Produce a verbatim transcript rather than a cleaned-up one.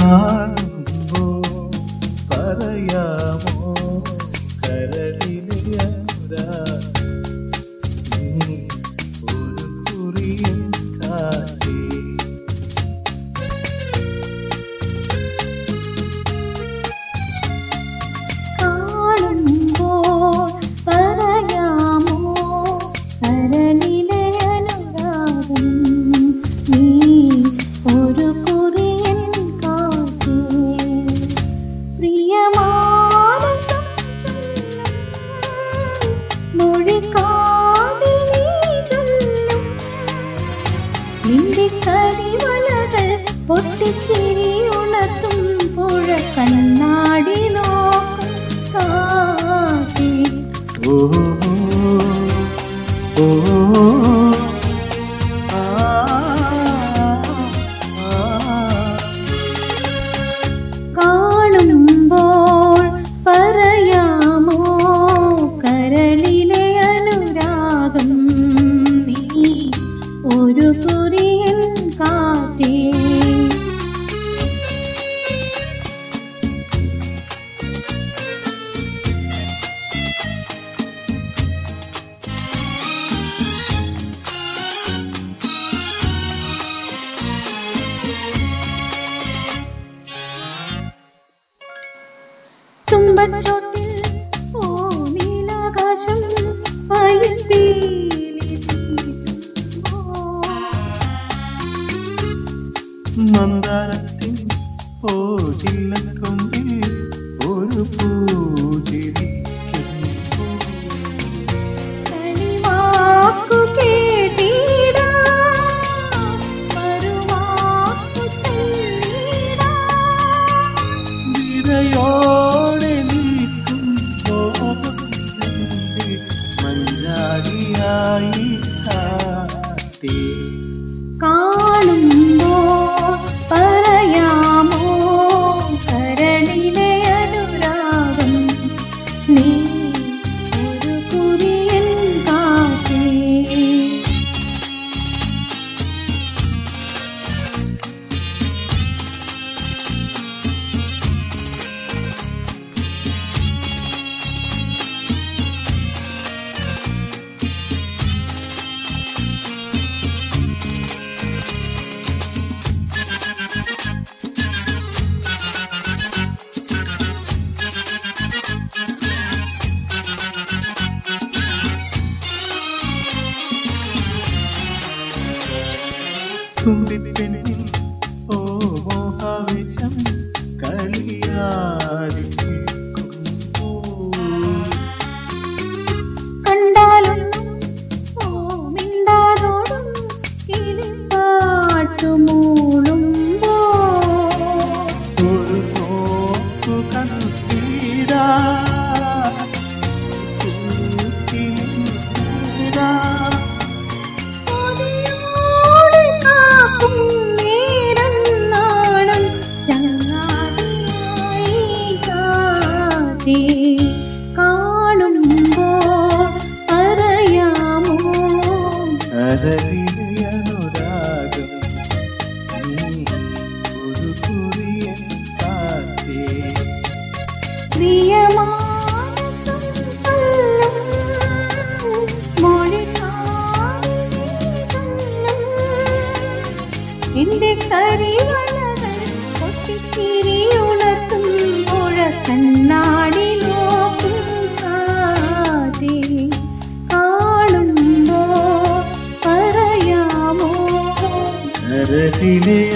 കാണുമ്പോ പറയാമോ കരളിലെ അനുരാഗം നീ ഒരു കുറിയൻ കാറ്റേ. നിന്റെ കരിവളകൾ പൊട്ടിച്ചിരി ഉണർത്തും പുഴ കണ്ണാടി നോക്കും കാറ്റി. ഓ ഓ കാണുമ്പോൾ പറയാമോ കരളിലെ അനുരാഗം നീ ഒരു കുറിയൻ കാറ്റേ. തുമ്പച്ചോട്ടിൽ ഓ നീലാകാശം മന്ദാരത്തിൻ ഓ ചില്ലക്കൊമ്പിൽ ഒരു പൂജിരിക്കുന്നു. കളിവാക്കു കേട്ടിടാം മറുവാക്കു ചൊല്ലിടാം. വിരയോടെ നിൽക്കും മോഹത്തിന്റെ മഞ്ചാടിയായി കാത്തേ. കാണുമ്പോൾ പറയാമോ കരളിലെ അനുരാഗം നീ ഒരു കുറിയൻ കാറ്റേ. തുമ്പിപ്പെണ്ണിൻ ഓ മോഹാവേശം കളിയാടി കണ്ടാലൊന്നും ഓ മിണ്ടാതോടും കിളിപ്പാട്ടുമൂളുമ്പോ ഒരു നോക്കു കണ്ടീടാ കാണുമ്പോൾ പറയാമോ കരളിലെ അനുരാഗം നീ ഒരു കുറിയൻ കാറ്റേ. പ്രിയമാനസം ചൊല്ലും മൊഴിക്കാതെ ചൊല്ലും എന്റെ കരിവളകൾ പൊട്ടിച്ചിരി ഉണർത്തും പുഴ കണ്ണാടി നോക്കും കാറ്റേ. കാണുമ്പോൾ പറയാമോ കരളിലെ